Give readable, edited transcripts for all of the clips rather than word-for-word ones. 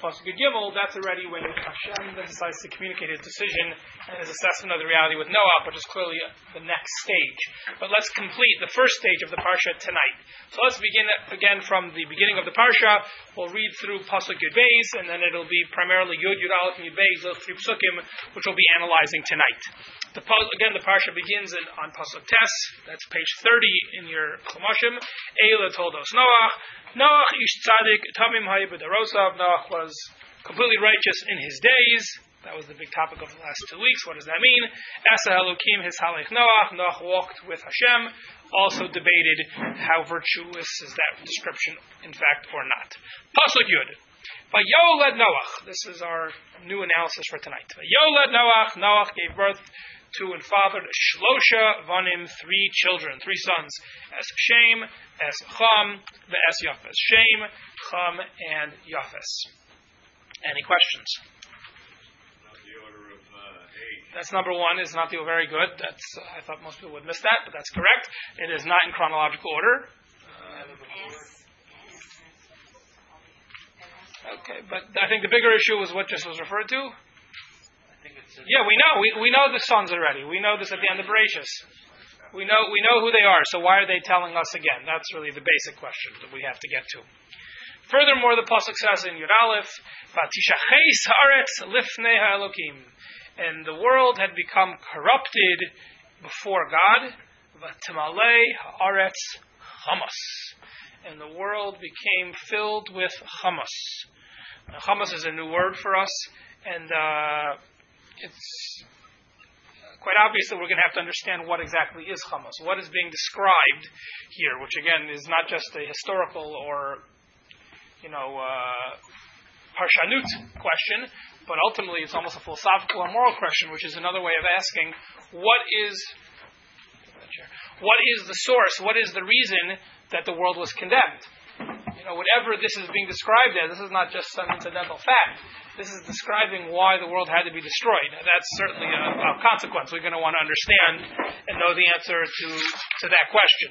Pasuk Gimel, that's already when Hashem decides to communicate his decision and his assessment of the reality with Noah, which is clearly the next stage. But let's complete the first stage of the Parsha tonight. So let's begin again from the beginning of the Parsha. We'll read through Pasuk Yud Beis, and then it'll be primarily Yud, Yud Aleph, and Yud Beis, those three Psukim, which we'll be analyzing tonight. The Parsha begins on Pasuk Tes, that's page 30 in your Chumashim. Eila Toldos Noach ish tzadik tamim hay b'darosav. Noach was completely righteous in his days. That was the big topic of the last 2 weeks. What does that mean? Asa Elokim hishalech Noach. Noach walked with Hashem. Also debated how virtuous is that description, in fact, or not. Pasuk Yud. Vayoled Noach. This is our new analysis for tonight. Vayoled Noach. Noach gave birth to and fathered Shlosha Vanim, 3 children, 3 sons, as Shem, as Cham, as Yafes. Shem, Cham, and Yafes. Any questions? Not the order of age. That's number 1. Is not the very good. That's I thought most people would miss that, but that's correct. It is not in chronological order. Okay, but I think the bigger issue was what just was referred to. Yeah, we know the sons already. We know this at the end of Bereshis. We know who they are. So why are they telling us again? That's really the basic question that we have to get to. Furthermore, the pasuk says in Yud Aleph, "Vatishacheis haaretz lifnei ha'elokim," and the world had become corrupted before God. Vatimalei haaretz chamas, and the world became filled with chamas. Now, chamas is a new word for us, and it's quite obvious that we're going to have to understand what exactly is chamas. What is being described here, which again is not just a historical or parshanut question, but ultimately it's almost a philosophical or moral question, which is another way of asking what is the source, what is the reason that the world was condemned? Whatever this is being described as, this is not just some incidental fact. This is describing why the world had to be destroyed. That's certainly a consequence. We're going to want to understand and know the answer to that question.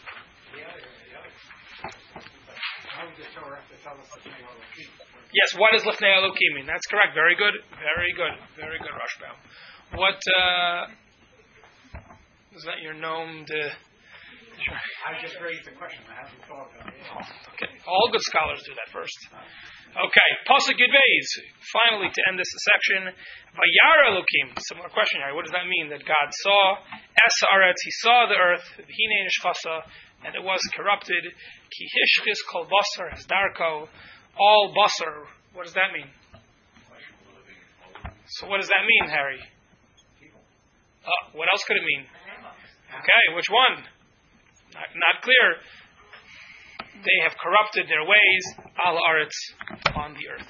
Yes, what does Lifnei Elokim mean? That's correct. Very good. Very good. Very good, Rashbaum. What is that your gnome? I just raised the question. I haven't thought about it. Okay. All good scholars do that first. Okay. Pasuk Yud Beis. Finally, to end this section, Vayar Elokim. Similar question, Harry. What does that mean? That God saw Es Haaretz. He saw the earth. V'hinei nishchasa, and it was corrupted. Ki hishchis kol basar hasdarko. All basar. What does that mean? So what does that mean, Harry? What else could it mean? Okay, which one? Not clear. They have corrupted their ways, al aretz, on the earth.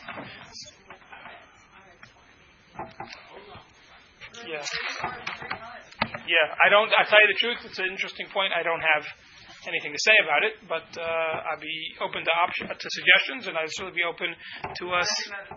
Yeah. I tell you the truth, it's an interesting point. I don't have anything to say about it, but I'd be open to suggestions, and I'd certainly be open to us.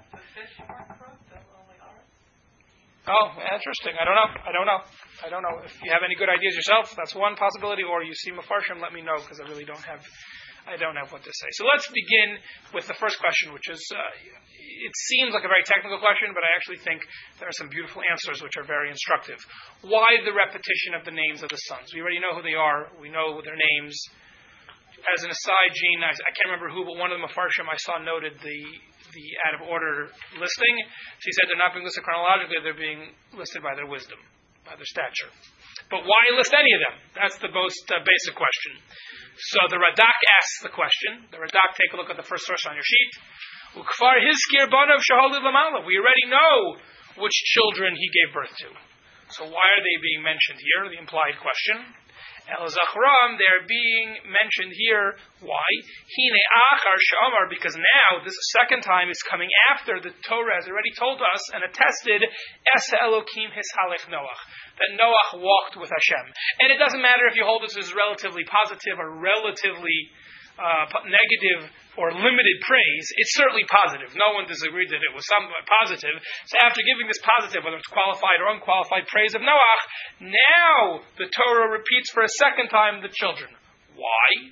Oh, interesting. I don't know. If you have any good ideas yourself, that's one possibility, or you see Mefarshim, let me know, because I don't have what to say. So let's begin with the first question, which is, it seems like a very technical question, but I actually think there are some beautiful answers which are very instructive. Why the repetition of the names of the sons? We already know who they are. We know their names. As an aside, Gene, I can't remember who, but one of the Mefarshim I saw noted the out of order listing. So he said they're not being listed chronologically, they're being listed by their wisdom, by their stature. But why list any of them? That's the most basic question. So the Radak asks the question. The Radak, take a look at the first source on your sheet. Ukfar Hizkir Banav Shahaliv Lamala. We already know which children he gave birth to. So why are they being mentioned here? The implied question. El Zachram, they're being mentioned here. Why? Hine Achar Shamar, because now, this second time is coming after the Torah has already told us and attested Es Elokim Hishalech Noach, that Noach walked with Hashem. And it doesn't matter if you hold this as relatively positive or relatively negative or limited praise. It's certainly positive. No one disagreed that it was somewhat positive. So after giving this positive, whether it's qualified or unqualified praise of Noach, now the Torah repeats for a second time the children. Why?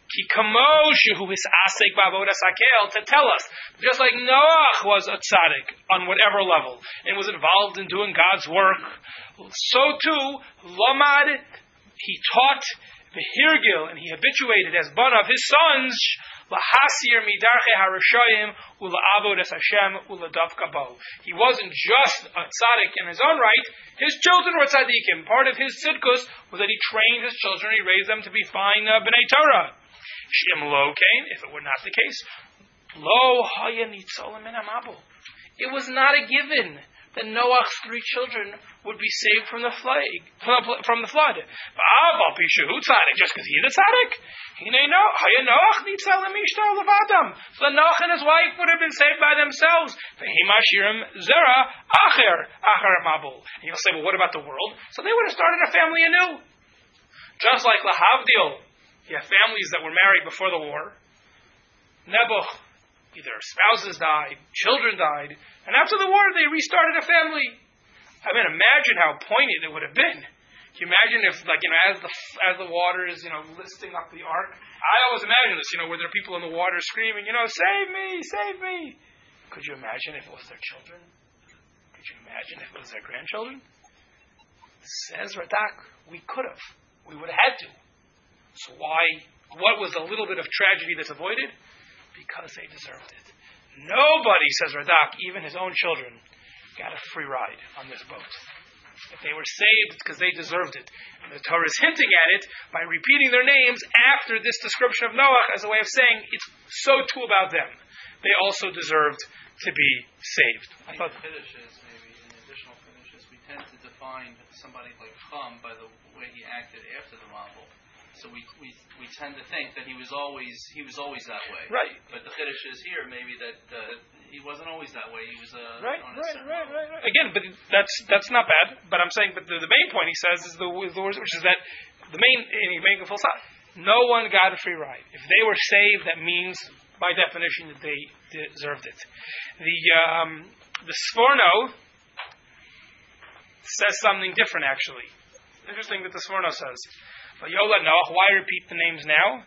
Ki kamoshu who is asik bavodas hakel, to tell us, just like Noach was a tzaddik on whatever level and was involved in doing God's work, so too Lamad, he taught the Hirgil and he habituated as one of his sons lahasir midarche harashayim ula'avodas Hashem uladavka bo. He wasn't just a tzaddik in his own right; his children were tzaddikim. Part of his tzidkus was that he trained his children; he raised them to be fine bnei Torah. Shem lo kain. If it were not the case, lo haya nitzolim min hamabul. It was not a given that Noach's 3 children would be saved from the plague, from the flood. Just because he's a tzaddik. So Noach and his wife would have been saved by themselves. And you'll say, well, what about the world? So they would have started a family anew. Just like Lahavdil, you have families that were married before the war. Nebuch, either spouses died, children died, and after the war they restarted a family. I mean, imagine how poignant it would have been. Can you imagine if, as the water is, listing up the ark? I always imagine this, where there are people in the water screaming, save me, save me. Could you imagine if it was their children? Could you imagine if it was their grandchildren? Says Radak, we could have. We would have had to. So why? What was a little bit of tragedy that's avoided? Because they deserved it. Nobody, says Radak, even his own children, got a free ride on this boat. If they were saved, it's because they deserved it. And the Torah is hinting at it by repeating their names after this description of Noach as a way of saying it's so too about them. They also deserved to be saved. I thought finishes, maybe in additional finishes, we tend to define somebody like Chum by the way he acted after the Mabul. So we tend to think that he was always that way. Right. But the Chiddush is here maybe that he wasn't always that way. He was right. Again, but that's not bad. But I'm saying, but the main point he says is the words, which is that the main a full stop. No one got a free ride. If they were saved, that means by definition that they deserved it. The Sforno says something different. Actually, interesting that the Sforno says. Yola Noach, why repeat the names now?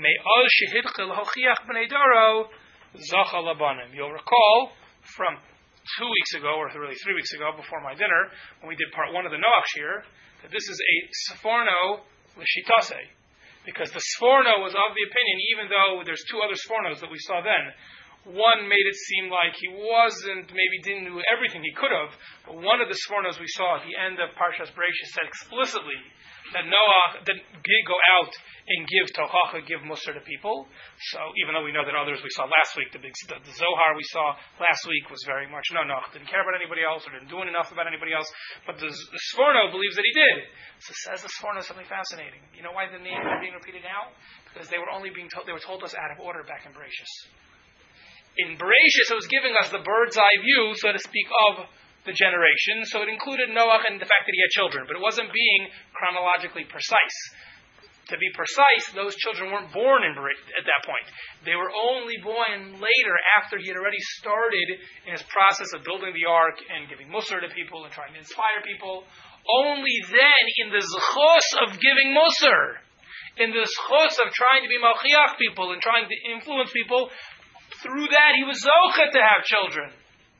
You'll recall from 2 weeks ago, or really 3 weeks ago, before my dinner, when we did part 1 of the Noach Shir, that this is a Sforno L'Shitase. Because the Sforno was of the opinion, even though there's 2 other Sfornos that we saw then, one made it seem like he didn't do everything he could have, but one of the Sfornos we saw at the end of Parshas Bereishis said explicitly that Noach did go out and give tochacha, give musar to people. So even though we know that others we saw last week, the Zohar we saw last week was very much, Noach didn't care about anybody else or didn't do enough about anybody else, but the Sforno believes that he did. So says the Sforno something fascinating. You know why the names are being repeated now? Because they were only they were told us out of order back in Bereishis. In Bereishis, it was giving us the bird's eye view, so to speak, of the generation. So it included Noach and the fact that he had children, but it wasn't being chronologically precise. To be precise, those children weren't born at that point. They were only born later, after he had already started in his process of building the ark and giving musar to people and trying to inspire people. Only then, in the zchus of giving musar, in the zchus of trying to be malchiach people and trying to influence people, through that he was zocheh to have children.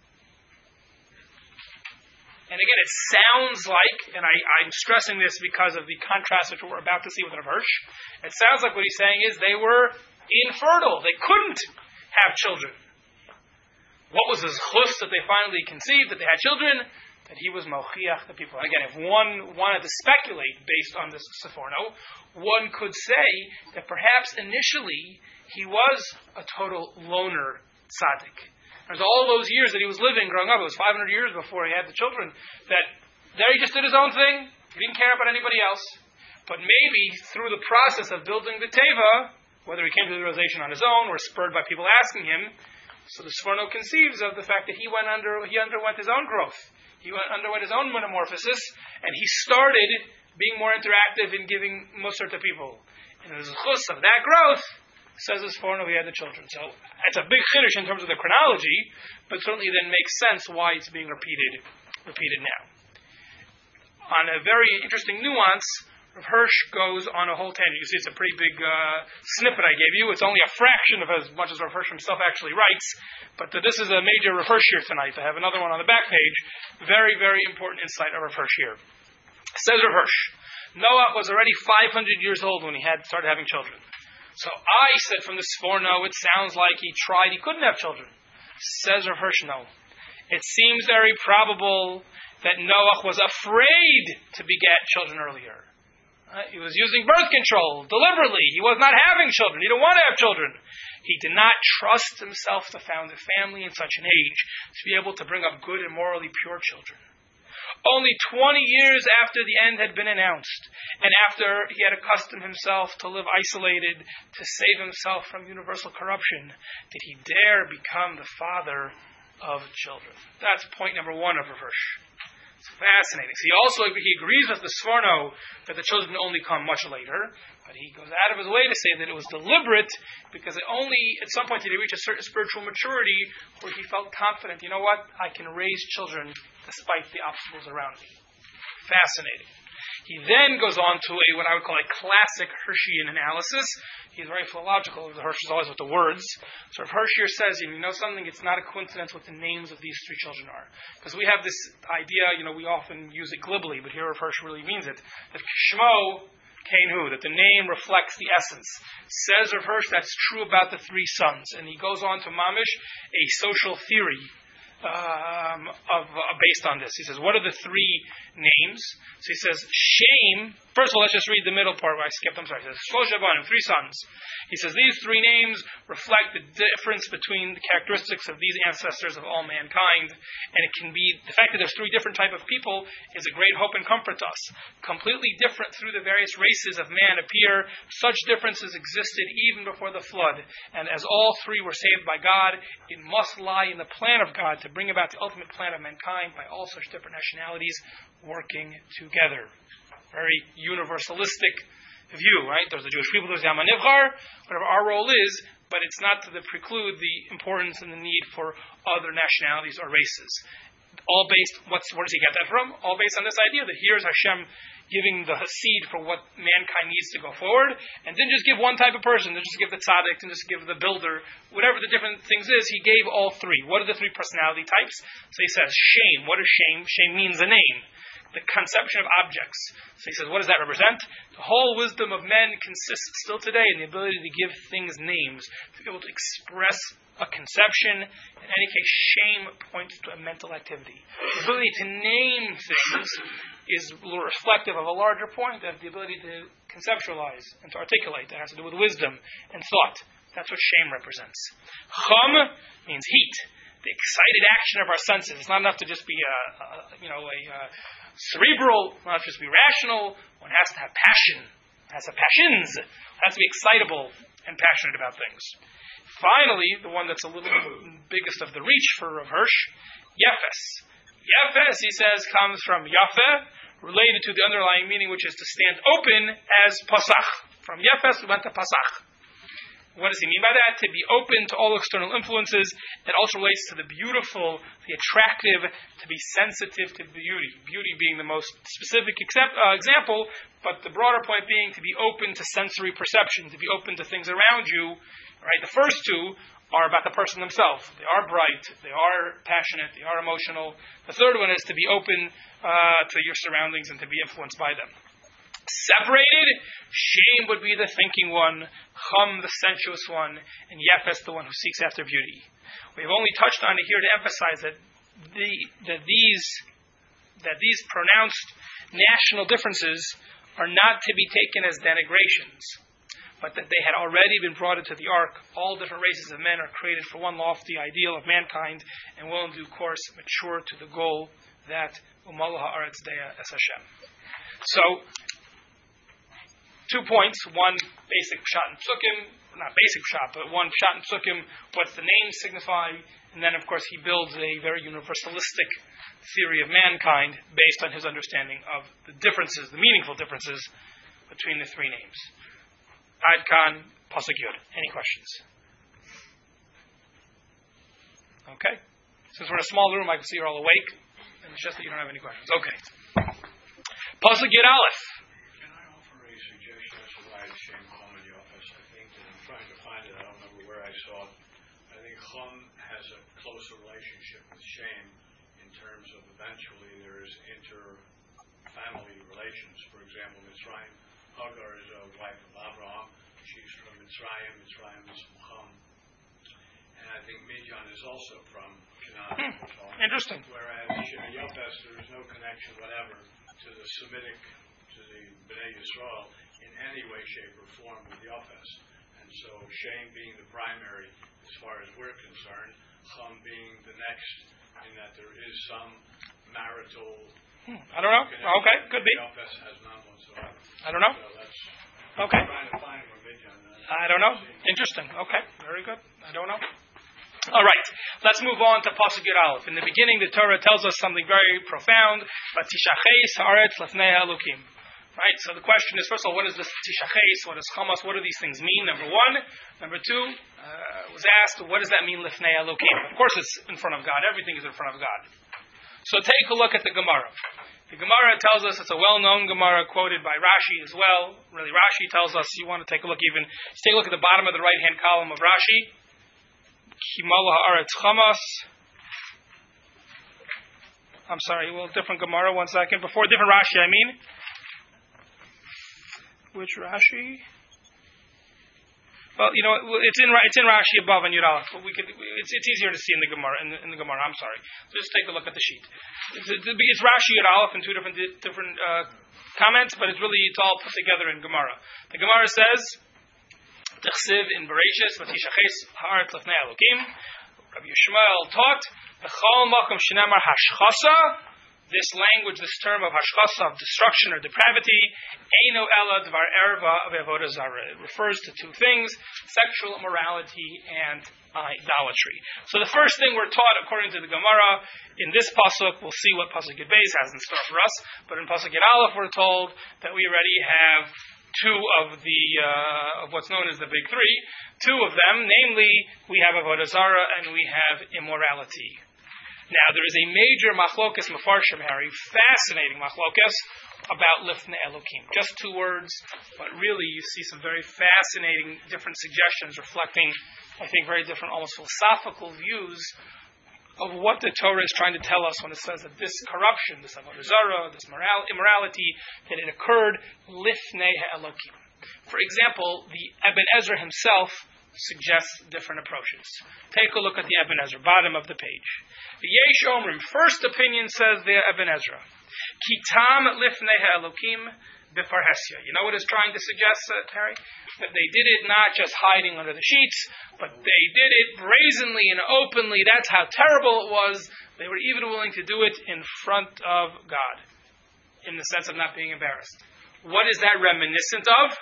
And again, it sounds like, and I'm stressing this because of the contrast which we're about to see with Rav Hirsch, it sounds like what he's saying is they were infertile. They couldn't have children. What was his chus that they finally conceived, that they had children? That he was malchiach the people. And again, if one wanted to speculate based on this Sforno, one could say that perhaps initially he was a total loner tzaddik. There's all those years that he was living, growing up. It was 500 years before he had the children. That there he just did his own thing. He didn't care about anybody else. But maybe through the process of building the teva, whether he came to the realization on his own or spurred by people asking him, so the Sforno conceives of the fact that he underwent his own growth. He underwent his own metamorphosis, and he started being more interactive in giving musar to people. And as a chus of that growth, says the Sforno, he had the children. So it's a big chiddush in terms of the chronology, but certainly then makes sense why it's being repeated now. On a very interesting nuance, Rav Hirsch goes on a whole tangent. You see, it's a pretty big snippet I gave you. It's only a fraction of as much as Rav Hirsch himself actually writes, but this is a major Rav Hirsch here tonight. I have another one on the back page. Very, very important insight of Rav Hirsch here. Says Rav Hirsch, Noah was already 500 years old when he started having children. So I said from the Sforno, it sounds like he couldn't have children. Says Rav Hirsch, no. It seems very probable that Noah was afraid to beget children earlier. He was using birth control deliberately. He was not having children. He didn't want to have children. He did not trust himself to found a family in such an age to be able to bring up good and morally pure children. Only 20 years after the end had been announced, and after he had accustomed himself to live isolated, to save himself from universal corruption, did he dare become the father of children. That's point number one of Rav Hirsch. It's fascinating. So he agrees with the Sforno that the children only come much later, but he goes out of his way to say that it was deliberate because only at some point did he reach a certain spiritual maturity where he felt confident, you know what, I can raise children despite the obstacles around me. Fascinating. He then goes on to what I would call a classic Hirschian analysis. He's very philological. The Hirsch is always with the words. So if Hirsch here says, you know something, it's not a coincidence what the names of these three children are. Because we have this idea, we often use it glibly, but here if Hirsch really means it, that Shmo, Kainhu, that the name reflects the essence. Says Rav Hirsch that's true about the three sons. And he goes on to mamish a social theory based on this. He says, what are the three names? So he says, Shem. First of all, let's just read the middle part where I skipped. I'm sorry. He says, Shlosh Abanim, three sons. He says, these three names reflect the difference between the characteristics of these ancestors of all mankind. And it can be, the fact that there's three different type of people is a great hope and comfort to us. Completely different through the various races of man appear. Such differences existed even before the flood. And as all three were saved by God, it must lie in the plan of God to bring about the ultimate plan of mankind by all such different nationalities working together. Very universalistic view, right? There's the Jewish people, there's the Am HaNivchar, whatever our role is, but it's not to preclude the importance and the need for other nationalities or races. All based, where does he get that from? All based on this idea that here's Hashem giving the seed for what mankind needs to go forward, and didn't just give one type of person, didn't just give the tzaddik, didn't just give the builder, whatever the different things is, he gave all three. What are the three personality types? So he says, Shem. What is Shem? Shem means a name. The conception of objects. So he says, what does that represent? The whole wisdom of men consists still today in the ability to give things names, to be able to express a conception. In any case, shame points to a mental activity. The ability to name things is reflective of a larger point, of the ability to conceptualize and to articulate. That has to do with wisdom and thought. That's what shame represents. Chum means heat. The excited action of our senses. It's not enough to just be cerebral, not just be rational. One has to have passion. It has to have passions. It has to be excitable and passionate about things. Finally, the one that's a little biggest of the reach for Rav Hirsch, Yefes. Yefes, he says, comes from Yafeh, related to the underlying meaning, which is to stand open as Pasach. From Yefes, we went to Pasach. What does he mean by that? To be open to all external influences. It also relates to the beautiful, the attractive, to be sensitive to beauty. Beauty being the most specific example, but the broader point being to be open to sensory perception, to be open to things around you. Right? The first two are about the person themselves. They are bright, they are passionate, they are emotional. The third one is to be open to your surroundings and to be influenced by them. Separated, Shem would be the thinking one, Chum the sensuous one, and Yefes the one who seeks after beauty. We've only touched on it here to emphasize that these pronounced national differences are not to be taken as denigrations, but that they had already been brought into the ark. All different races of men are created for one lofty ideal of mankind, and will in due course mature to the goal that Umalah Haaretz Dea Es Hashem. So, 2 points. One, basic pshat and psukim. Not basic pshat, but one pshat and psukim. What's the name signify? And then, of course, he builds a very universalistic theory of mankind based on his understanding of the differences, the meaningful differences between the three names. Ad Kan, Pasuk Yud. Any questions? Okay. Since we're in a small room, I can see you're all awake. And it's just that you don't have any questions. Okay. Pasuk Yud Aleph. trying to find it. I don't remember where I saw it. I think Chum has a closer relationship with Shem in terms of eventually there is inter-family relations. For example, Mitzrayim, Hagar is a wife of Abraham. She's from Mitzrayim. Mitzrayim is from Chum. And I think Midian is also from Canaan. Interesting. Whereas Yopes, there is no connection whatever to the Semitic, to the Bnei Yisrael in any way, shape, or form with Yopes. And so Shem being the primary as far as we're concerned, Chum being the next, in that there is some marital. I don't know. Okay, could be. Yopes has none whatsoever. I don't know. So that's Okay. trying to find where Midian. I don't know. Interesting. Okay, very good. I don't know. All right, let's move on to Pasuk Yud Aleph. In the beginning, the Torah tells us something very profound. Vatishacheis haaretz lefnei Elokim. Right. So the question is, first of all, what is this tishacheis? What is chamas? What do these things mean? Number one. Number two, was asked, what does that mean lefnei Elokim? Of course, it's in front of God. Everything is in front of God. So take a look at the Gemara. The Gemara tells us, it's a well-known Gemara quoted by Rashi as well. Really, Rashi tells us, you want to take a look even, take a look at the bottom of the right-hand column of Rashi. Kimala haaretz chamas. I'm sorry, well, different Gemara, one second. Before different Rashi, I mean. Which Rashi? Well, you know, it's in Rashi above on Yud Aleph, but it's easier to see in the Gemara. In the Gemara, I'm sorry. So just take a look at the sheet. It's Rashi Yud Aleph in two different comments, but it's all put together in Gemara. The Gemara says, "T'chsiv in Bereshis, v'tishaches haaretz lefnei Elokim." Rabbi Yishmael taught, "B'chol makom shenemar hashchasa." This language, this term of hashchasa, of destruction or depravity, eino ela dvar erva of avodah zarah. It refers to two things: sexual immorality and idolatry. So the first thing we're taught, according to the Gemara, in this pasuk, we'll see what pasuk Yud Beis has in store for us. But in pasuk Yud Aleph, we're told that we already have two of the of what's known as the big three. Two of them, namely, we have avodah zarah and we have immorality. Now, there is a major machlokas mefarshim, Harry, fascinating machlokas about lifnei Elokim. Just two words, but really you see some very fascinating different suggestions reflecting, I think, very different, almost philosophical views of what the Torah is trying to tell us when it says that this corruption, this avodah zarah, this immorality, that it occurred lifnei Elokim. For example, the Ibn Ezra himself suggests different approaches. Take a look at the Ibn Ezra, bottom of the page. The Yesh Omrim, first opinion, says the Ibn Ezra, Kitam lifnei Elokim b'farhesia. You know what it's trying to suggest, Harry? That they did it not just hiding under the sheets, but they did it brazenly and openly. That's how terrible it was. They were even willing to do it in front of God, in the sense of not being embarrassed. What is that reminiscent of?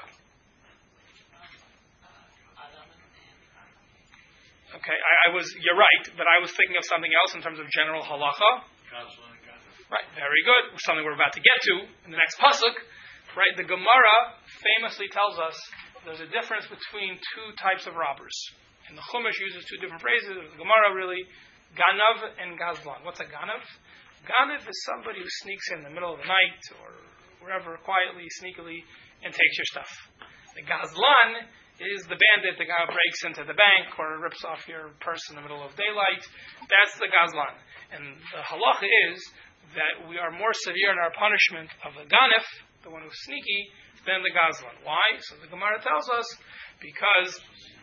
Okay, you're right, but I was thinking of something else in terms of general halacha. Right, very good. Something we're about to get to in the next pasuk. Right, the Gemara famously tells us there's a difference between two types of robbers. And the Chumash uses two different phrases. The Gemara really, ganav and gazlan. What's a ganav? Ganav is somebody who sneaks in the middle of the night or wherever, quietly, sneakily, and takes your stuff. The gazlan is the bandit, the guy who breaks into the bank or rips off your purse in the middle of daylight. That's the gazlan. And the halacha is that we are more severe in our punishment of the ganif, the one who's sneaky, than the gazlan. Why? So the Gemara tells us, because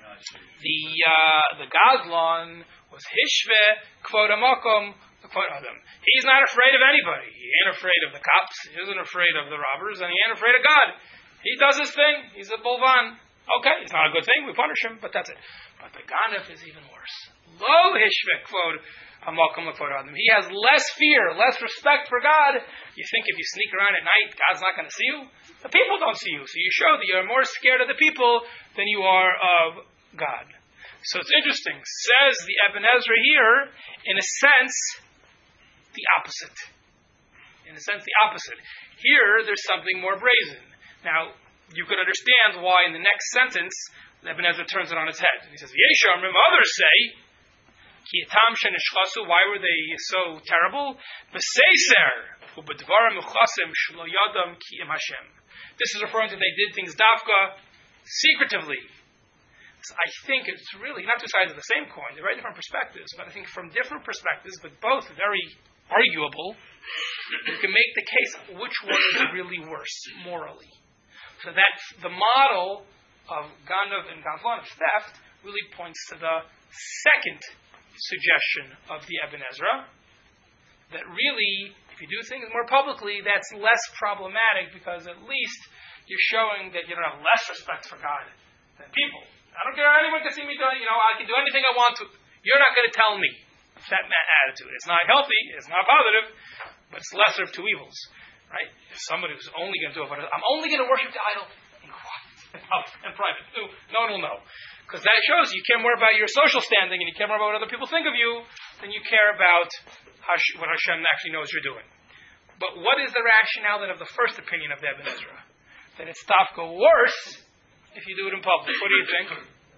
the gazlan was hishve kvod hamakom kvod adam. He's not afraid of anybody. He ain't afraid of the cops. He isn't afraid of the robbers, and he ain't afraid of God. He does his thing. He's a bolvan. Okay, it's not a good thing, we punish him, but that's it. But the ganif is even worse. Lo hishvek kvod hamakom lekvod adam. He has less fear, less respect for God. You think if you sneak around at night, God's not going to see you? The people don't see you, so you show that you're more scared of the people than you are of God. So it's interesting. Says the Ibn Ezra here, in a sense, the opposite. In a sense, the opposite. Here, there's something more brazen. Now, you can understand why in the next sentence, Ibn Ezra turns it on its head. He says, Yeshamrim, others say, Kiyatam shenishchasu, why were they so terrible? B'seiser, ubedvarim uchasim shlo yadam ki im Hashem. This is referring to they did things dafka, secretively. I think it's really not two sides of the same coin. They're very different perspectives, but I think from different perspectives, but both very arguable, you can make the case which one is really worse morally. So that the model of Ganav and Gavlan, of theft, really points to the second suggestion of the Ibn Ezra, that really, if you do things more publicly, that's less problematic because at least you're showing that you don't have less respect for God than people. I don't care anyone can see me do, I can do anything I want to. You're not going to tell me that attitude. It's not healthy, it's not positive, but it's lesser of two evils. Right? If somebody who's only going to do it, I'm only going to worship the idol in quiet and private. No one will know. Because that shows you care more about your social standing and you care more about what other people think of you than you care about what Hashem actually knows you're doing. But what is the rationale then of the first opinion of the Ibn Ezra? That it's dafka worse if you do it in public. What do you think?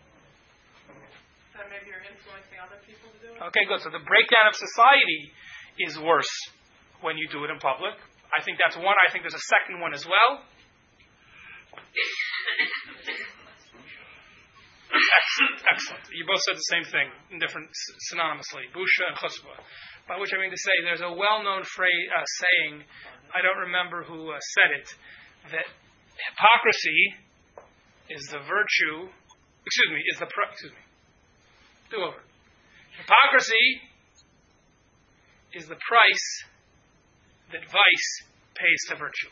That maybe you're influencing other people to do it? Okay, good. So the breakdown of society is worse when you do it in public. I think that's one. I think there's a second one as well. Excellent. You both said the same thing, in different synonymously, busha and chutzpah. By which I mean to say, there's a well-known saying, I don't remember who said it, that hypocrisy is the virtue, do over. Hypocrisy is the price that vice pays to virtue.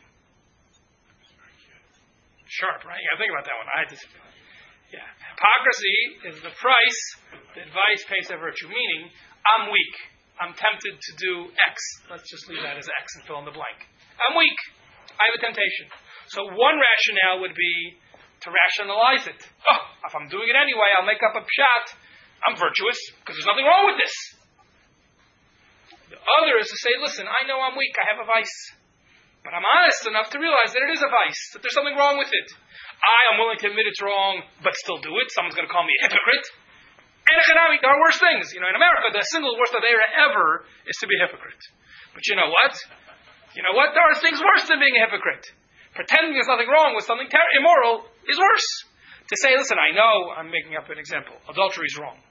Sharp, right? You gotta think about that one. I had to. Yeah. Hypocrisy is the price that vice pays to virtue. Meaning, I'm weak. I'm tempted to do X. Let's just leave that as X and fill in the blank. I'm weak. I have a temptation. So one rationale would be to rationalize it. Oh, if I'm doing it anyway, I'll make up a pshat. I'm virtuous because there's nothing wrong with this. The other is to say, listen, I know I'm weak. I have a vice. But I'm honest enough to realize that it is a vice, that there's something wrong with it. I am willing to admit it's wrong, but still do it. Someone's going to call me a hypocrite. And there are worse things. In America, the single worst avera ever is to be a hypocrite. But you know what? There are things worse than being a hypocrite. Pretending there's nothing wrong with something immoral is worse. To say, listen, I know, I'm making up an example. Adultery is wrong.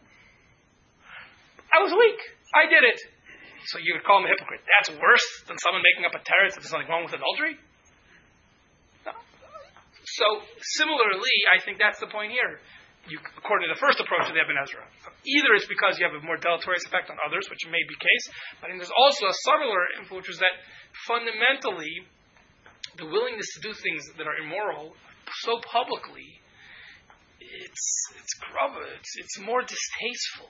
I was weak. I did it. So you would call him a hypocrite. That's worse than someone making up a teretz that there's something wrong with adultery? No. So, similarly, I think that's the point here. According to the first approach of the Ibn Ezra. Either it's because you have a more deleterious effect on others, which may be the case, but I think there's also a subtler influence, which is that fundamentally, the willingness to do things that are immoral so publicly, it's more distasteful.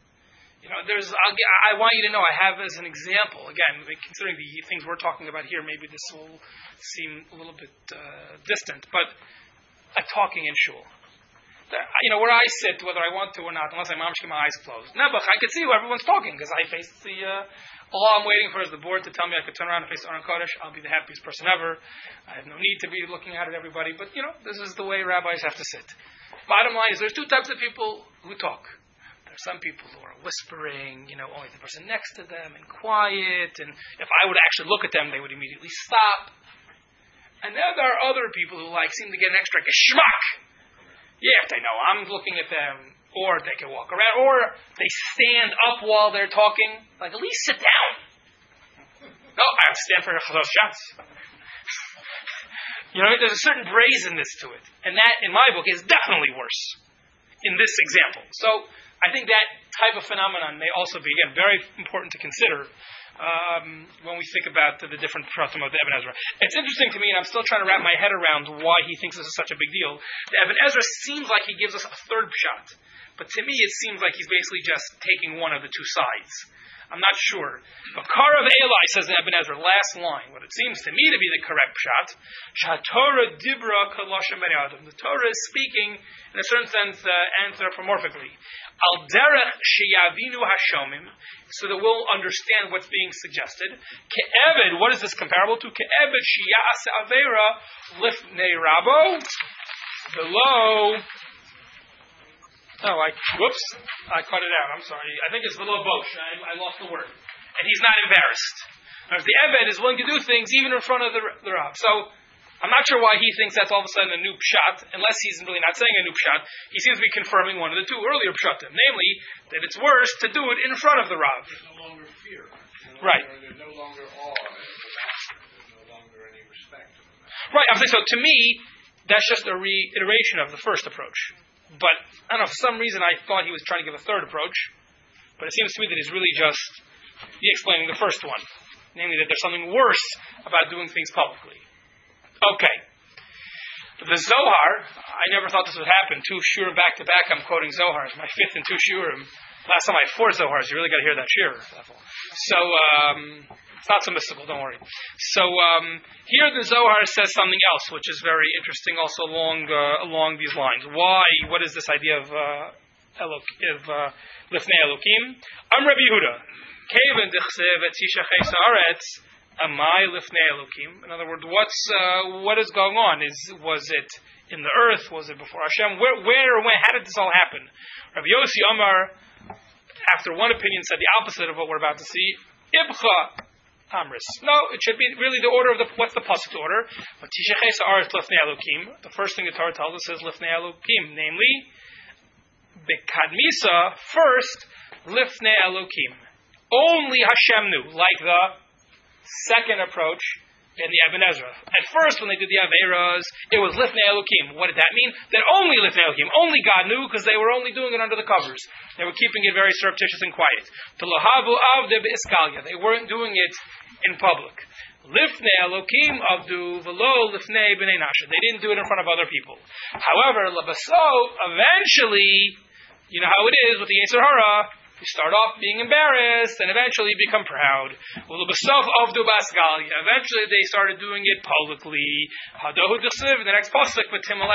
I want you to know, I have as an example, again, considering the things we're talking about here, maybe this will seem a little bit distant, but talking in shul. Where I sit, whether I want to or not, unless I'm mamshking my eyes closed. Nebuch, I can see who everyone's talking, because I face all I'm waiting for is the board to tell me I could turn around and face Aron Kodesh. I'll be the happiest person ever. I have no need to be looking at everybody, but this is the way rabbis have to sit. Bottom line is, there's two types of people who talk. Some people who are whispering, only the person next to them and quiet, and if I would actually look at them, they would immediately stop. And then there are other people who seem to get an extra geschmack. Yeah, if they know I'm looking at them, or they can walk around, or they stand up while they're talking. At least sit down. No, I have to stand for Chazos Shas. There's a certain brazenness to it. And that, in my book, is definitely worse in this example. So, I think that type of phenomenon may also be, again, very important to consider when we think about the different pratim of the Ibn Ezra. It's interesting to me, and I'm still trying to wrap my head around why he thinks this is such a big deal. The Ibn Ezra seems like he gives us a third pshat, but to me it seems like he's basically just taking one of the two sides. I'm not sure. But Karav Eli, says in Ibn Ezra, last line, what it seems to me to be the correct pshat, Torah dibra kaloshem bnei adam. The Torah is speaking, in a certain sense, anthropomorphically. Al derech sheyavinu hashomim, so that we'll understand what's being suggested. Ke'eved, what is this comparable to? Ke'eved sheyas avera lifnei rabo, below. I cut it out. I'm sorry. I think it's below Bosh. I lost the word. And he's not embarrassed. Whereas the Eved is willing to do things even in front of the Rab. So, I'm not sure why he thinks that's all of a sudden a new pshat, unless he's really not saying a new pshat. He seems to be confirming one of the two earlier pshatim, namely that it's worse to do it in front of the Rav. There's no longer fear. Right. There's no longer awe. There's no longer any respect. Right. I'm saying, so to me, that's just a reiteration of the first approach. But I don't know, for some reason I thought he was trying to give a third approach. But it seems to me that he's really just explaining the first one, namely that there's something worse about doing things publicly. Okay. The Zohar, I never thought this would happen. 2 shurim back to back, I'm quoting Zohar. It's my 5th in 2 shurim. Last time I had 4 Zohars. You really got to hear that shir. So, it's not so mystical, don't worry. So, here the Zohar says something else, which is very interesting also along these lines. Why? What is this idea of Lifnei Elokim? I'm Rabbi Yehuda. Keven dichsev et yishachei sa'aretz. Amai lifnei Elokim. In other words, what is going on? Was it in the earth? Was it before Hashem? Where or when? How did this all happen? Rabbi Yossi Amar, after one opinion, said the opposite of what we're about to see. Ibcha Amris. No, it should be really the order of what's the pasuk order? Tishachei sa'aretz lifnei Elokim. The first thing the Torah tells us is lifnei Elokim, namely Bekadmisa, first lifnei Elokim. Only Hashem knew, like the second approach in the Eben Ezra. At first, when they did the Averas, it was Lifnei Elokim. What did that mean? That only Lifnei Elokim, only God knew, because they were only doing it under the covers. They were keeping it very surreptitious and quiet. Telahavu avde be'iskalya. They weren't doing it in public. Lifnei Elokim avdu v'lo lifnei b'nei nasha. They didn't do it in front of other people. However, labaso, eventually, you know how it is with the Yetzer Hara. You start off being embarrassed, and eventually become proud. Eventually, they started doing it publicly. The next pasuk,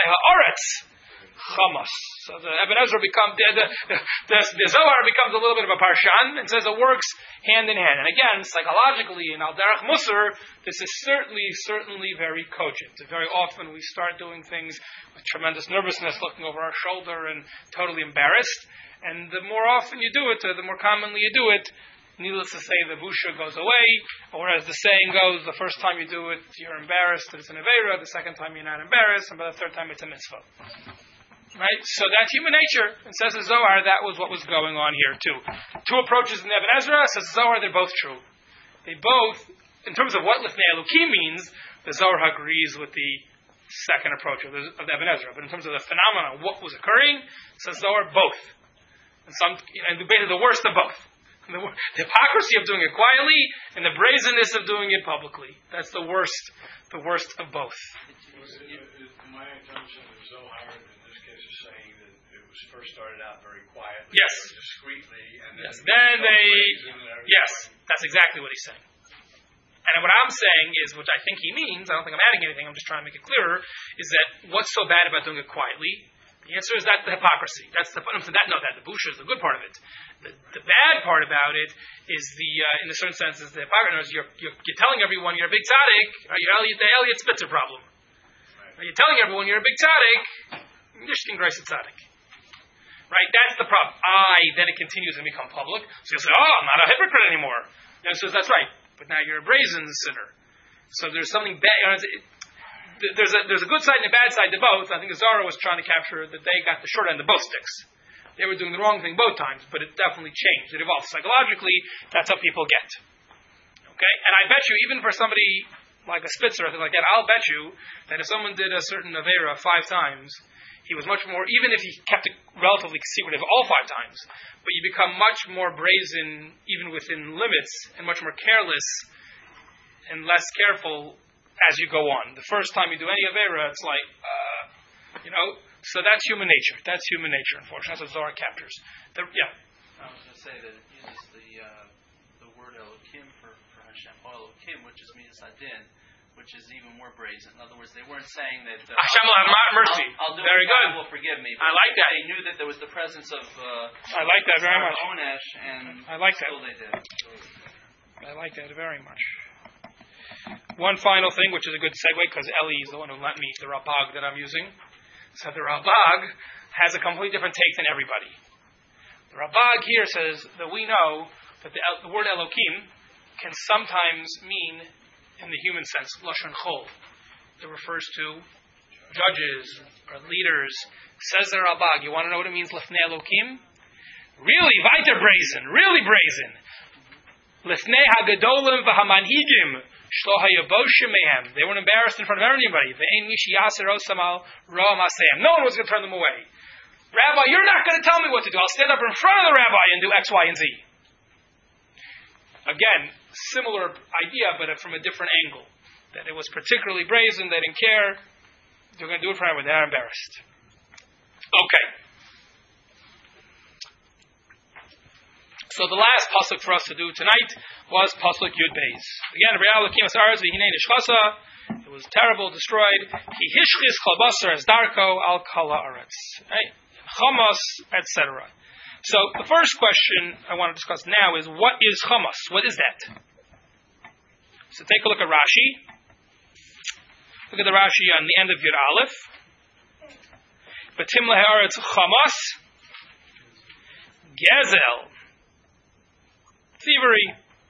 Chamas. So the Eben Ezra becomes the Zohar becomes a little bit of a parshan, and says it works hand in hand. And again, psychologically, in Al Derech Musar, this is certainly very cogent. Very often, we start doing things with tremendous nervousness, looking over our shoulder, and totally embarrassed. And the more often you do it, the more commonly you do it, needless to say, the busha goes away. Or as the saying goes, the first time you do it, you're embarrassed that it's an Aveira. The second time, you're not embarrassed. And by the third time, it's a mitzvah. Right? So that's human nature. And says the Zohar, that was what was going on here too. 2 approaches in Eben Ezra, says the Zohar, they're both true. They both, in terms of what Lifnei Elokim means, the Zohar agrees with the second approach of the Eben Ezra. But in terms of the phenomena, what was occurring, says Zohar, both. And basically the worst of both. The hypocrisy of doing it quietly and the brazenness of doing it publicly. That's the worst of both. My assumption is Zohar in this case is saying that it was first started out very quietly, yes, very discreetly, and that's exactly what he's saying. And what I'm saying is, which I think he means, I don't think I'm adding anything, I'm just trying to make it clearer, is that what's so bad about doing it quietly? The answer is that's the hypocrisy. That's the the busha is the good part of it. The bad part about it is in a certain sense, is the hypocrisy. You're telling everyone you're a big tzaddik, or you're the Elliot Spitzer problem. Right. You're telling everyone you're a big tzaddik, Nishkin Grace tzaddik. Right? That's the problem. Then it continues and become public. So you'll say, I'm not a hypocrite anymore. And so that's right. But now you're a brazen sinner. So there's something bad. There's a good side and a bad side to both. I think Zohar was trying to capture that they got the short end of both sticks. They were doing the wrong thing both times, but it definitely changed. It evolved. Psychologically, that's how people get. Okay? And I bet you, even for somebody like a Spitzer or something like that, I'll bet you that if someone did a certain Avera 5 times, he was much more, even if he kept it relatively secretive all 5 times, but you become much more brazen, even within limits, and much more careless and less careful as you go on. The first time you do any Avera, it's like, so that's human nature. That's human nature, unfortunately. That's what Zohar captures. I was going to say that it uses the word Elokim for Hashem, Elokim, which is Midas Adin, which is even more brazen. In other words, they weren't saying that Hashem will have mercy. I'll do very it, good. God will forgive me. I like that. They knew that there was the presence of I like that very much. Onesh, and I like that. still they did. I like that very much. One final thing, which is a good segue, because Eli is the one who lent me the Rabag that I'm using. So the Rabag has a completely different take than everybody. The Rabag here says that we know that the word Elokim can sometimes mean, in the human sense, Lashon Chol. It refers to judges or leaders. Says the Ralbag, you want to know what it means, Lefnei Elokim? Really, weiter brazen, really brazen. Lefnei Hagadolim v'Hamanhigim shlo hayaboshim mehem. They weren't embarrassed in front of anybody. Ve'ein mishi yaser osamal ro maseim. No one was going to turn them away. Rabbi, you're not going to tell me what to do. I'll stand up in front of the rabbi and do X, Y, and Z. Again, similar idea, but from a different angle. That it was particularly brazen, they didn't care. They're going to do it for everyone. They're embarrassed. Okay. So the last pasuk for us to do tonight was pasuk Yud Beis. Again, it was terrible, destroyed. He hishchis chalbasar as darko al kala aretz. Right? Chamas, etc. So the first question I want to discuss now is, what is chamas? What is that? So take a look at Rashi. Look at the Rashi on the end of Yud Aleph. Batim leharetz chamas, gezel, thievery.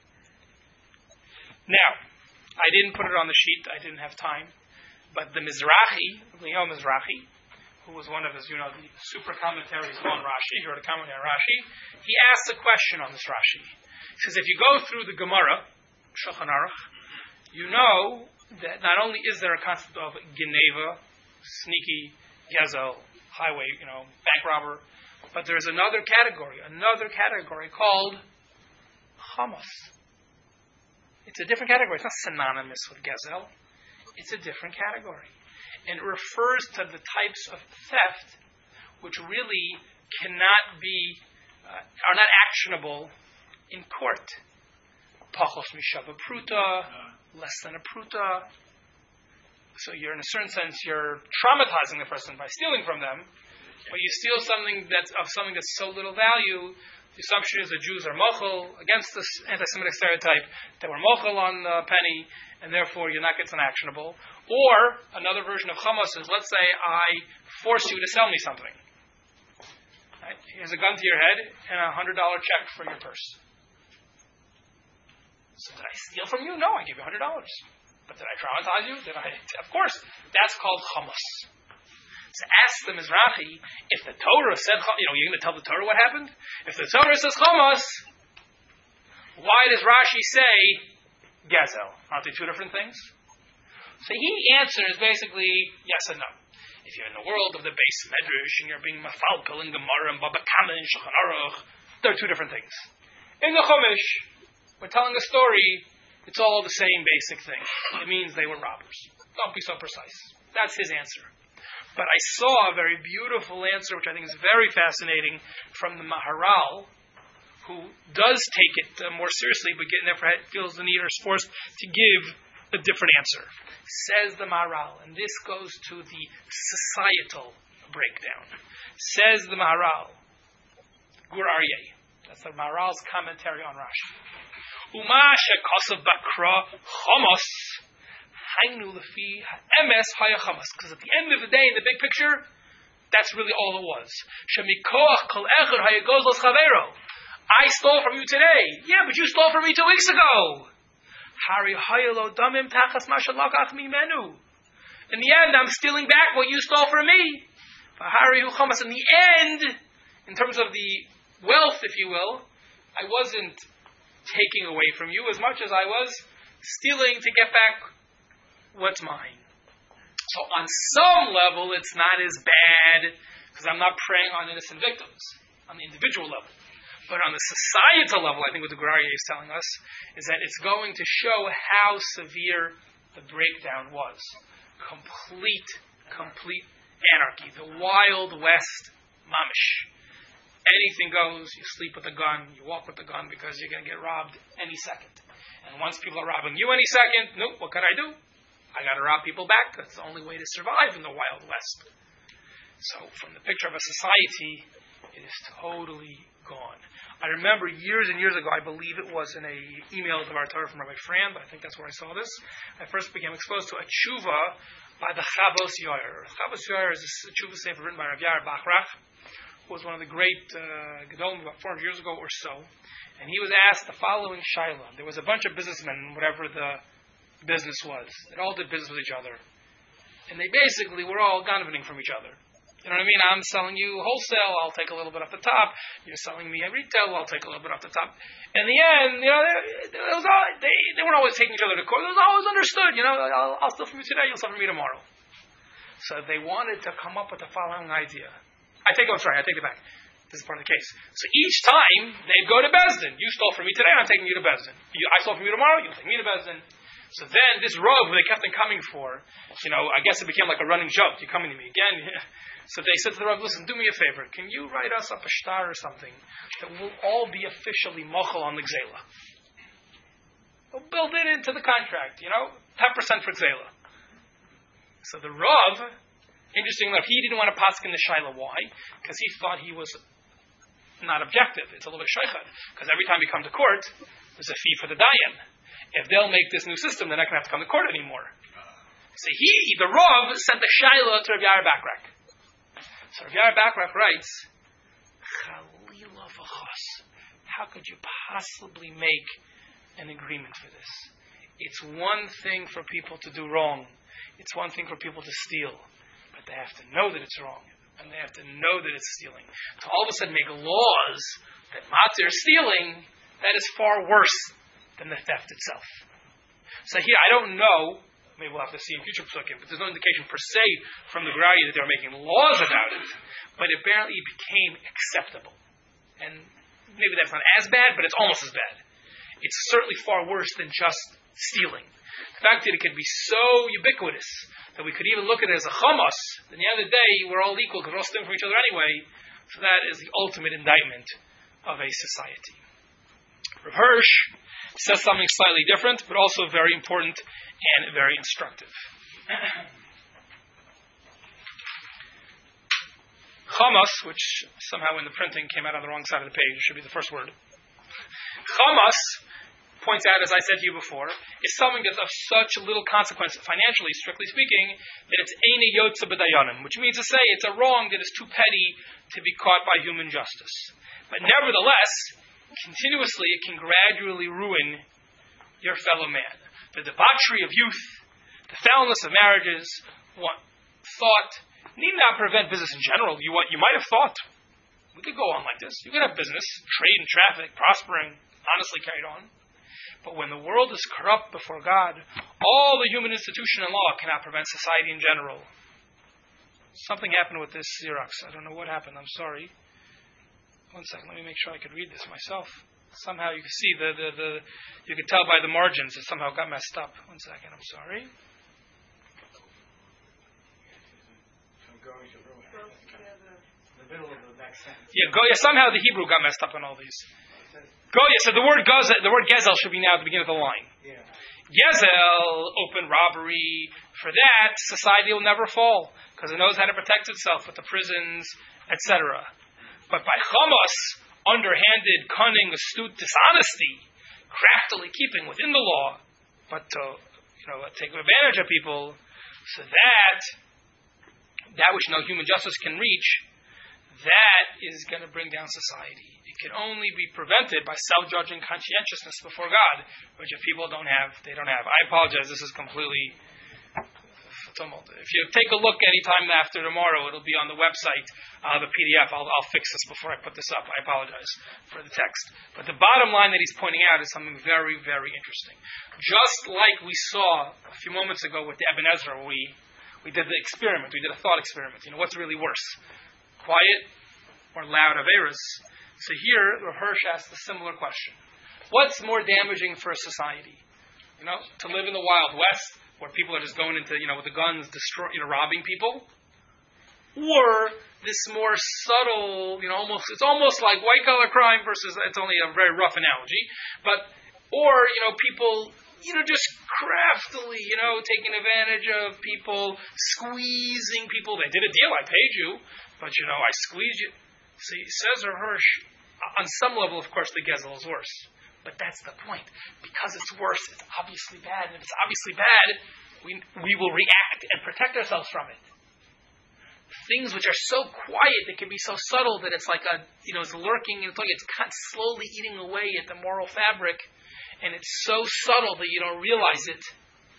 Now, I didn't put it on the sheet. I didn't have time. But the Mizrahi, Leo Mizrahi, who was one of his, the super commentaries on Rashi, he wrote a commentary on Rashi, he asks a question on this Rashi. He says, if you go through the Gemara, Shulchan Aruch, you know that not only is there a concept of Geneva, sneaky, Gezel, highway, bank robber, but there's another category called Chamas. It's a different category. It's not synonymous with Gezel. It's a different category. And it refers to the types of theft which really cannot be, are not actionable in court. Pachos mishava pruta, less than a pruta. So you're, in a certain sense, you're traumatizing the person by stealing from them, but you steal something that's so little value. The assumption is the Jews are mochel against this anti-Semitic stereotype that we're mochel on the penny, and therefore you're not getting actionable. Or another version of chamas is, let's say I force you to sell me something. Right? Here's a gun to your head and $100 check for your purse. So did I steal from you? No, I gave you $100. But did I traumatize you? Of course, that's called chamas. So ask the Mizrahi, if the Torah said, you're going to tell the Torah what happened? If the Torah says chamas, why does Rashi say gezel? Aren't they two different things? So he answers basically yes and no. If you're in the world of the Beis Medrash and you're being mafalkel in Gemara and Baba Kama and Shulchan Aruch, they're two different things. In the Chumash, we're telling a story. It's all the same basic thing. It means they were robbers. Don't be so precise. That's his answer. But I saw a very beautiful answer, which I think is very fascinating, from the Maharal, who does take it more seriously, but therefore feels the need or is forced to give a different answer. Says the Maharal, and this goes to the societal breakdown. Says the Maharal, Gur Aryeh, that's the Maharal's commentary on Rashi. Uma shekosav bakra chomos. Because at the end of the day, in the big picture, that's really all it was. I stole from you today. Yeah, but you stole from me 2 weeks ago. In the end, I'm stealing back what you stole from me. In the end, in terms of the wealth, if you will, I wasn't taking away from you as much as I was stealing to get back what's mine. So on some level, it's not as bad because I'm not preying on innocent victims on the individual level. But on the societal level, I think what the Gur Aryeh is telling us is that it's going to show how severe the breakdown was. Complete anarchy. The Wild West mamish. Anything goes. You sleep with a gun. You walk with a gun because you're going to get robbed any second. And once people are robbing you any second, nope, what can I do? I got to rob people back. That's the only way to survive in the Wild West. So, from the picture of a society, it is totally gone. I remember years and years ago, I believe it was in a email of our Torah from Rabbi Fran, but I think that's where I saw this. I first became exposed to a tshuva by the Chavos Yoyer. Chavos Yoyer is a tshuva sefer written by Rav Yair Bachrach, who was one of the great Gedolim about 400 years ago or so. And he was asked the following shaila. There was a bunch of businessmen, whatever the business was. They all did business with each other. And they basically were all ganvening from each other. You know what I mean? I'm selling you wholesale, I'll take a little bit off the top. You're selling me at retail, I'll take a little bit off the top. In the end, they weren't always taking each other to court. It was always understood, I'll steal from you today, you'll steal from me tomorrow. So they wanted to come up with the following idea. I take it back. This is part of the case. So each time, they'd go to Bezdin. You stole from me today, I'm taking you to Bezdin. I stole from you tomorrow, you'll take me to Bezdin. So then, this Rav, who they kept on coming for, I guess it became like a running joke. You're coming to me again. So they said to the Rav, listen, do me a favor. Can you write us up a shtar or something that we'll all be officially mochel on the Gzela? We'll build it into the contract, 10% for Gzela. So the Rav, interestingly enough, he didn't want to paskin the Shaila. Why? Because he thought he was not objective. It's a little bit shaychad. Because every time you come to court, there's a fee for the dayan. If they'll make this new system, they're not going to have to come to court anymore. So the Rav, sent the Shaila to Rav Yair Bakrak. So Rav Yair Bakrak writes, Chalila v'chos. How could you possibly make an agreement for this? It's one thing for people to do wrong. It's one thing for people to steal. But they have to know that it's wrong. And they have to know that it's stealing. To all of a sudden make laws that matir stealing, that is far worse than the theft itself. So here, I don't know, maybe we'll have to see in future psukim, but there's no indication per se from the Graya that they were making laws about it, but apparently it became acceptable. And maybe that's not as bad, but it's almost as bad. It's certainly far worse than just stealing. The fact that it could be so ubiquitous that we could even look at it as a chamas, then the other day we're all equal because we're all stealing from each other anyway, so that is the ultimate indictment of a society. Rav Hirsch says something slightly different, but also very important and very instructive. Chamas, which somehow in the printing came out on the wrong side of the page, should be the first word. Chamas points out, as I said to you before, is something that's of such little consequence financially, strictly speaking, that it's eini yotze b'dayanim, which means to say it's a wrong that is too petty to be caught by human justice. But nevertheless, continuously it can gradually ruin your fellow man. The debauchery of youth, the foulness of marriages, thought, need not prevent business in general. You might have thought, we could go on like this. You could have business, trade and traffic, prospering, honestly carried on. But when the world is corrupt before God, all the human institution and law cannot prevent society in general. Something happened with this Xerox. I don't know what happened. I'm sorry. One second. Let me make sure I could read this myself. Somehow you can see you can tell by the margins it somehow got messed up. One second. I'm sorry. The middle of the next sentence. Somehow the Hebrew got messed up on all these. So the word gezel should be now at the beginning of the line. Yeah. Gezel, open robbery. For that, society will never fall because it knows how to protect itself with the prisons, etc. But by chamas, underhanded, cunning, astute dishonesty, craftily keeping within the law, but to take advantage of people, so that which no human justice can reach, that is going to bring down society. It can only be prevented by self-judging conscientiousness before God, which if people don't have, they don't have. I apologize, this is completely tumult. If you take a look anytime after tomorrow, it'll be on the website, the PDF. I'll fix this before I put this up. I apologize for the text. But the bottom line that he's pointing out is something very, very interesting. Just like we saw a few moments ago with the Ibn Ezra, where we did the experiment. We did a thought experiment. What's really worse? Quiet or loud averas? So here, Rav Hirsch asked a similar question. What's more damaging for a society? To live in the Wild West, where people are just going into, with the guns, robbing people? Or this more subtle, it's almost like white-collar crime versus, it's only a very rough analogy, or people, just craftily, taking advantage of people, squeezing people. They did a deal, I paid you, but, I squeezed you. See, says Rav Hirsch, on some level, of course, the gezel is worse. But that's the point. Because it's worse, it's obviously bad. And if it's obviously bad, we will react and protect ourselves from it. Things which are so quiet, they can be so subtle that it's like it's lurking, it's slowly eating away at the moral fabric, and it's so subtle that you don't realize it. And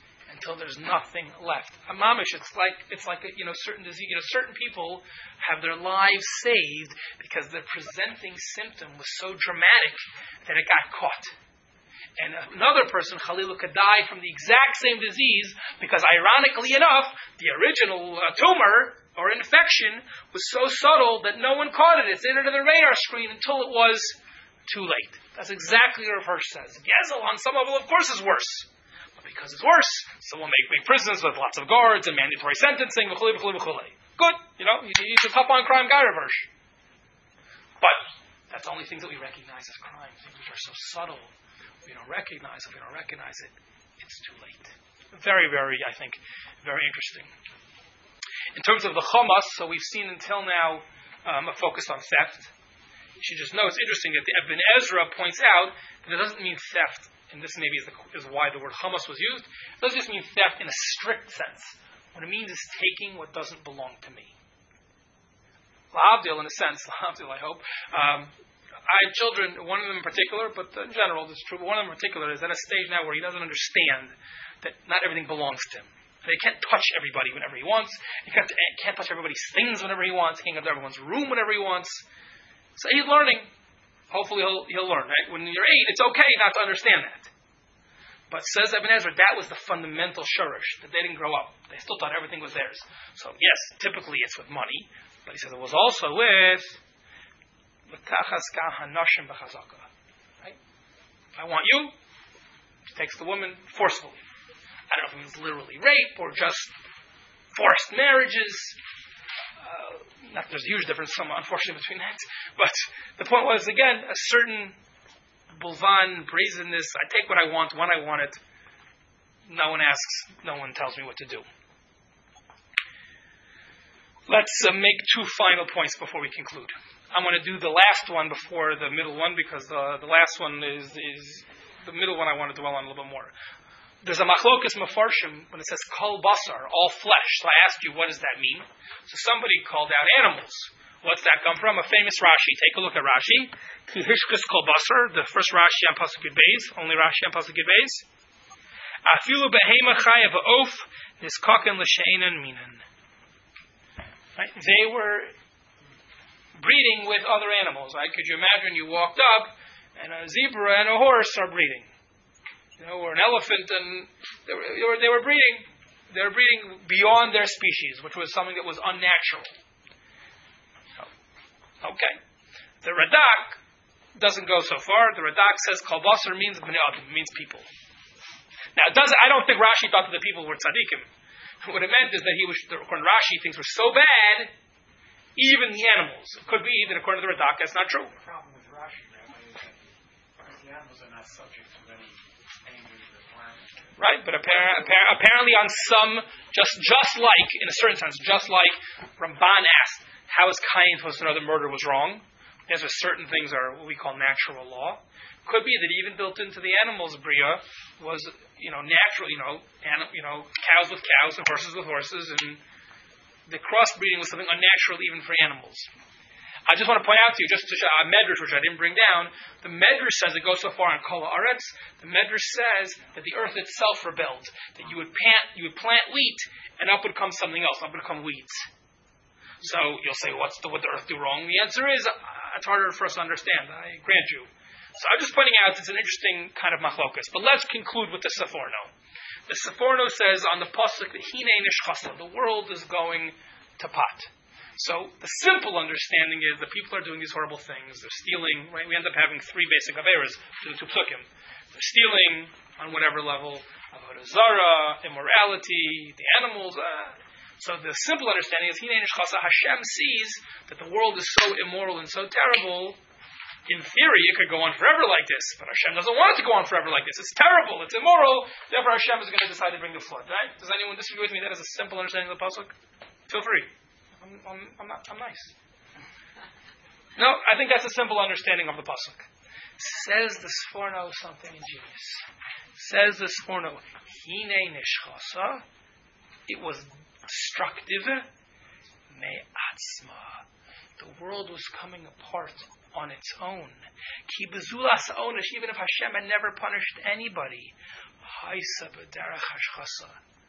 until there's nothing left. Mamish, it's like certain disease. Certain people have their lives saved because the presenting symptom was so dramatic that it got caught. And another person, Khalilu, could die from the exact same disease because, ironically enough, the original tumor or infection was so subtle that no one caught it. It's under the radar screen until it was too late. That's exactly what Rav Hirsch says. Gezel, on some level, of course, is worse. But because it's worse, so we'll make big prisons with lots of guards and mandatory sentencing, v'chulei, v'chulei, v'chulei. Good. He's a tough on crime guy, Rav Hirsch. But that's only things that we recognize as crime, things which are so subtle. We don't recognize it, it's too late. Very, very, I think, very interesting. In terms of the Chumas, so we've seen until now a focus on theft. You should just know, it's interesting that the Ibn Ezra points out that it doesn't mean theft, and this maybe is why the word Chumas was used. It doesn't just mean theft in a strict sense. What it means is taking what doesn't belong to me. L'havdil, in a sense, l'havdil, I hope. I have children, one of them in particular, but in general, this is true, but one of them in particular is at a stage now where he doesn't understand that not everything belongs to him. And he can't touch everybody whenever he wants. He can't touch everybody's things whenever he wants. He can't go to everyone's room whenever he wants. So he's learning. Hopefully he'll learn, right? When you're 8, it's okay not to understand that. But says Ibn Ezra, that was the fundamental shurish, that they didn't grow up. They still thought everything was theirs. So yes, typically it's with money, but he says it was also with right? I want you. He takes the woman forcefully. I don't know if it means literally rape or just forced marriages. There's a huge difference, unfortunately, between that. But the point was, again, a certain bulvan, brazenness. I take what I want when I want it. No one asks. No one tells me what to do. Let's make 2 final points before we conclude. I'm going to do the last one before the middle one because the last one is the middle one I want to dwell on a little bit more. There's a machlokas mefarshim when it says kol basar, all flesh. So I asked you, what does that mean? So somebody called out animals. What's that come from? A famous Rashi. Take a look at Rashi. Ki hishkas kol basar, the first Rashi on Pasuk Yud Beis, only Rashi on Pasuk Yud Beis. Afilu behema chaya va'of niskaken l'sheinan minan. Right? They were breeding with other animals, right? Could you imagine you walked up and a zebra and a horse are breeding, or an elephant, and they were breeding. They were breeding beyond their species, which was something that was unnatural. Okay, the Radak doesn't go so far. The Radak says kol basar means bnei adam, means people. Now, I don't think Rashi thought that the people were tzaddikim. What it meant is that according to Rashi, things were so bad. Even the animals. It could be that according to the Radak, that's not true. The problem with Rashi, Rabbi, is that the animals are not subject to any dangers or requirements. Right, but apparently on some, just like, in a certain sense, just like Ramban asked, how is Cain supposed to know that murder was wrong? The answer is certain things are what we call natural law. Could be that even built into the animals' bria was, natural, cows with cows and horses with horses, and the crossbreeding was something unnatural even for animals. I just want to point out to you, just to show a medrash which I didn't bring down, the medrash says, it goes so far in Kol Haaretz, the medrash says that the earth itself rebelled, that you would plant wheat, and up would come something else, up would come weeds. So you'll say, what did the earth do wrong? The answer is, it's harder for us to understand, I grant you. So I'm just pointing out it's an interesting kind of machlokas. But let's conclude with the Seforno. The Seforno says on the pasuk that Hinei Nishchasa, the world is going to pot. So the simple understanding is that people are doing these horrible things. They're stealing, right? We end up having 3 basic averas to the 2 psukim. They're stealing on whatever level, avodah zarah, immorality, the animals. So the simple understanding is Hinei Nishchasa, Hashem sees that the world is so immoral and so terrible. In theory, it could go on forever like this, but Hashem doesn't want it to go on forever like this. It's terrible, it's immoral, therefore Hashem is going to decide to bring the flood, right? Does anyone disagree with me? That is a simple understanding of the pasuk? Feel free. I'm nice. No, I think that's a simple understanding of the pasuk. Says the Sforno something ingenious. Says the Sforno, Hinei Nishchasa, it was destructive, me'atzma. The world was coming apart on its own. Ki bezulas onish, even if Hashem had never punished anybody. Haisa b'derech hashchasa.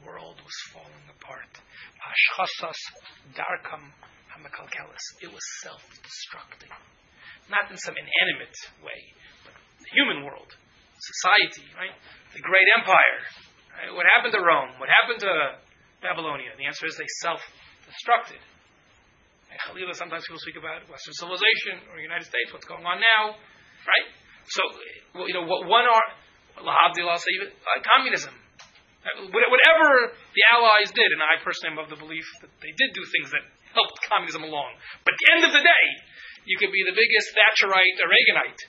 world was falling apart. Hashchasas darkam hamakalkelis. It was self-destructing. Not in some inanimate way, but the human world, society, right? The great empire. Right? What happened to Rome? What happened to Babylonia? The answer is they self-destructed. And Khalila, sometimes people speak about Western civilization or United States, what's going on now, right? So, what one are, Lahavdil, I'll say, communism. Whatever the Allies did, and I personally am of the belief that they did do things that helped communism along. But at the end of the day, you could be the biggest Thatcherite or Reaganite.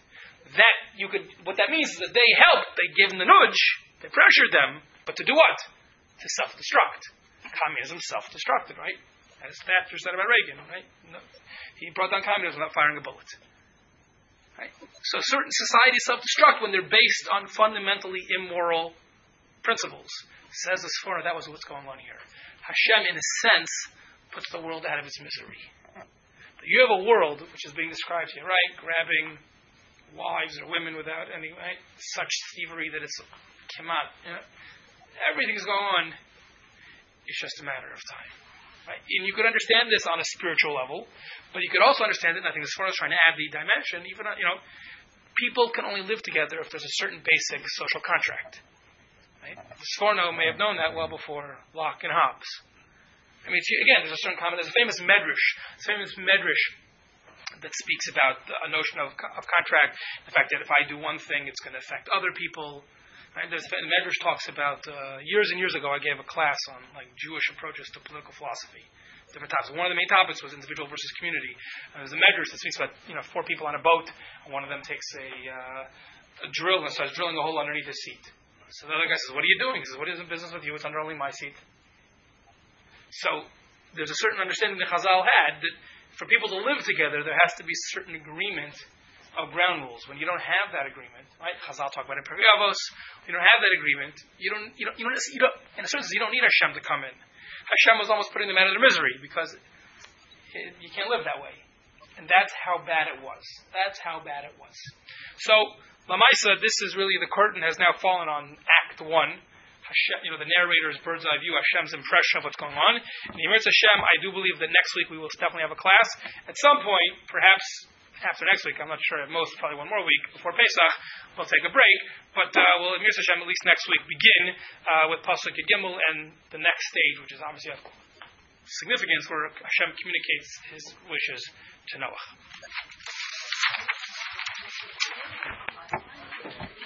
What that means is that they helped, they gave them the nudge, they pressured them, but to do what? To self-destruct. Communism self-destructed, right? As Thatcher said about Reagan, right? No, he brought down communism without firing a bullet. Right? So certain societies self-destruct when they're based on fundamentally immoral principles. Says the Sforno, that was what's going on here. Hashem, in a sense, puts the world out of its misery. But you have a world, which is being described here, right? Grabbing wives or women without any, right? Such thievery that it's kemat. Everything's going on. It's just a matter of time. Right? And you could understand this on a spiritual level, but you could also understand it, and I think the Sforno is trying to add the dimension, even, people can only live together if there's a certain basic social contract. Right? The Sforno may have known that well before Locke and Hobbes. I mean, again, there's a certain common. There's a famous medrash that speaks about a notion of contract. The fact that if I do one thing, it's going to affect other people. Right? The medrash talks about years and years ago. I gave a class on Jewish approaches to political philosophy, different topics. One of the main topics was individual versus community. And there's a medrash that speaks about 4 people on a boat, and one of them takes a drill and starts drilling a hole underneath his seat. So the other guy says, "What are you doing?" He says, "What is the business with you? It's under only my seat." So there's a certain understanding that Chazal had that for people to live together, there has to be certain agreement of ground rules. When you don't have that agreement, right? Chazal talk about it in Pirkei Avos. You don't have that agreement. You don't. In a certain sense, you don't need Hashem to come in. Hashem was almost putting them out of their misery because you can't live that way, and that's how bad it was. So. Lamaisa, this is really the curtain has now fallen on Act 1. Hashem, the narrator's bird's eye view, Hashem's impression of what's going on. And Yimirtz Hashem, I do believe that next week we will definitely have a class. At some point, perhaps after next week, I'm not sure, at most probably one more week before Pesach, we'll take a break. But we'll, Yimirtz Hashem, at least next week, begin with Pasuk Gimel and the next stage, which is obviously of significance, where Hashem communicates his wishes to Noah.